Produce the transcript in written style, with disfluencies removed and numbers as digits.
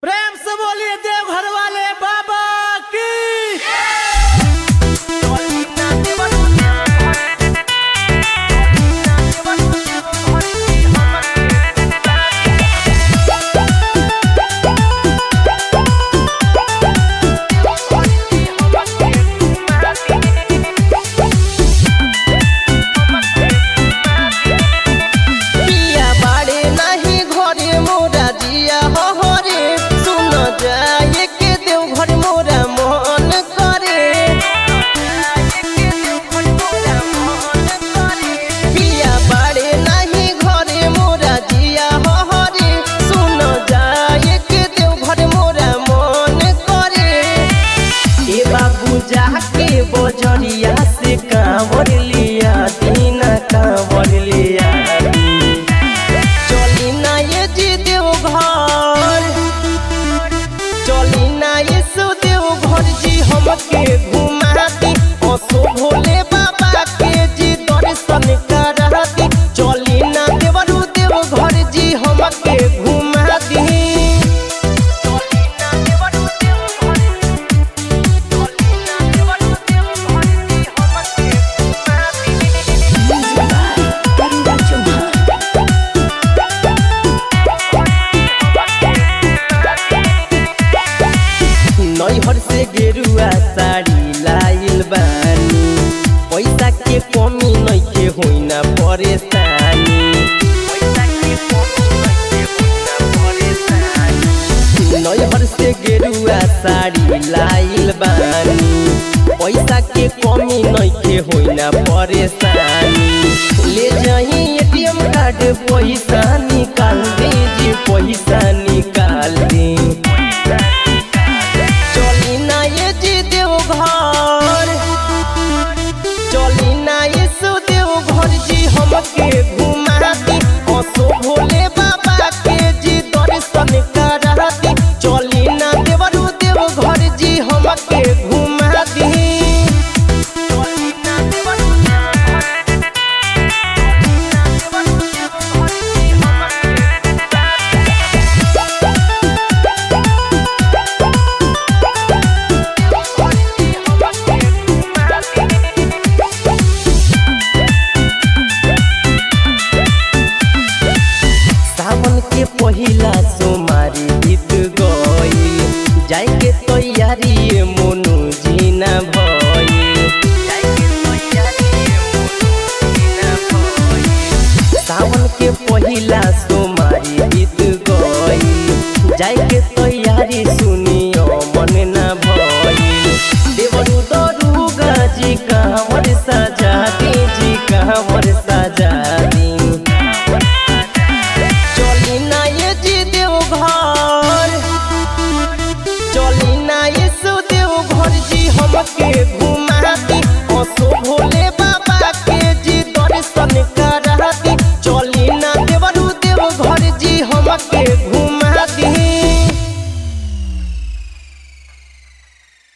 प्रेम से बोलिए देवघर वाले बाबा की। जाके बजरिया से कांवर लिया दीना कांवर लिया चली ना ये जी देवघर चली ना ये सो देवघर जी हमके घुमा दी असो भोले बाबा के जी दर्शन करा दी चली ना देवरू देवघर जी हमके घुमा दी। नैहर से गेरुआ साड़ी लाइल बानी पैसा के कमी नइखे होइना परेशानी नैहर से गेरुआ साड़ी लाइल बानी पैसा के कमी नइखे होइना परेशानी ले जाही एटीएम कार्ड पैसा निकाल दे जी पैसा निकाल दे चली ना ये जी देवघर चली ना ये सो देवघर जी हमके घुमा दी असो भोले बाबा के जी दर्शन करा दी चली ना देवरू देवघर जी हमके घुमा दी। सावन के पहिला सोमारी बीत गई जाए के तैयारी मोनू जीना भई सावन के पहिला सोमारी बीत गई जाए के तैयारी सुनियो मन ना